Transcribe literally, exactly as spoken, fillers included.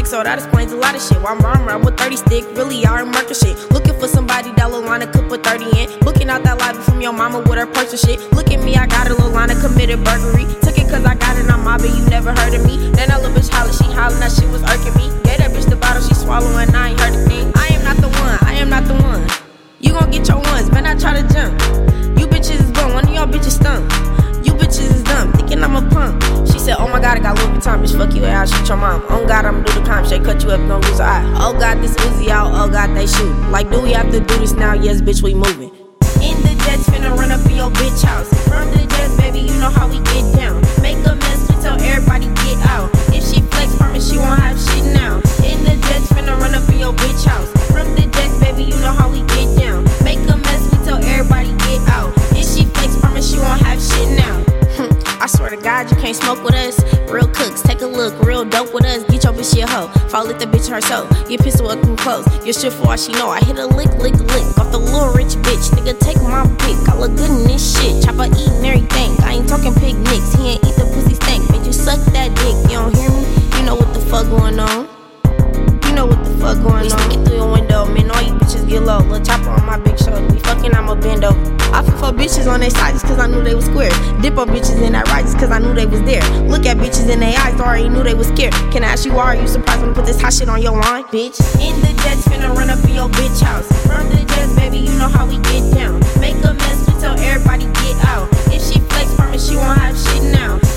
so that explains a lot of shit. Why I'm riding around with thirty stick, really out and market shit. Looking for somebody that Lilana could put thirty in. Booking out that lobby from your mama with her purse and shit. Look at me, I got a Lilana committed burglary. Took it cause I got it, I'm mobbing, you never heard of me. Then that little bitch holler, she hollering, that shit was irking me. Gave that bitch the bottle, she swallowing, I ain't heard a thing. I am not the one, I am not the one. You gon' get your ones, man, I try to jump. You bitches is bum, one of y'all bitches stunk. You bitches is dumb, thinking I'm a punk. She said, oh my god, I got Louis Vuitton, bitch, fuck you, and I'll shoot your mom. Oh god, I'ma do the crime, shake, cut you up, gon' lose an eye. Oh god, this Uzi out, oh god, they shoot. Like, do we have to do this now? Yes, bitch, we moving. In the jets, finna run up in your bitch house. From the jets, baby, you know how we get down. Make a mess, we tell everybody get out. If she flex, promise she won't have shit now. In the jets, finna run up in your bitch house. From the jets, baby, you know how we get down. Make a mess, we tell everybody get out. If she flex, promise she won't have shit now. I swear to God, you can't smoke with us. Real cooks, take a look, real dope with us. Get your bitch your hoe, fall at the bitch her soul. Get pistol up and close, your shit for all she know. I hit a lick, lick, lick off the little rich bitch. Nigga, take my pick, I look good in this shit. Chopper eating everything, I ain't talking picnics. He ain't eat the pussy stank, made you suck that dick. You don't hear me? You know what the fuck going on. You know what the fuck going we on. We sneak through your window, man, all you bitches get low. Lil' chopper on my big shoulder, we fucking, I'm a bendo. I fuck for bitches on their side just cause I knew they was square. Dip on bitches in that right just cause I knew they was there. Look at bitches in their eyes, already knew they was scared. Can I ask you why are you surprised when I put this hot shit on your line, bitch? In the jets, finna run up in your bitch house. From the jets, baby, you know how we get down. Make a mess, we tell everybody get out. If she flex, promise she won't have shit now.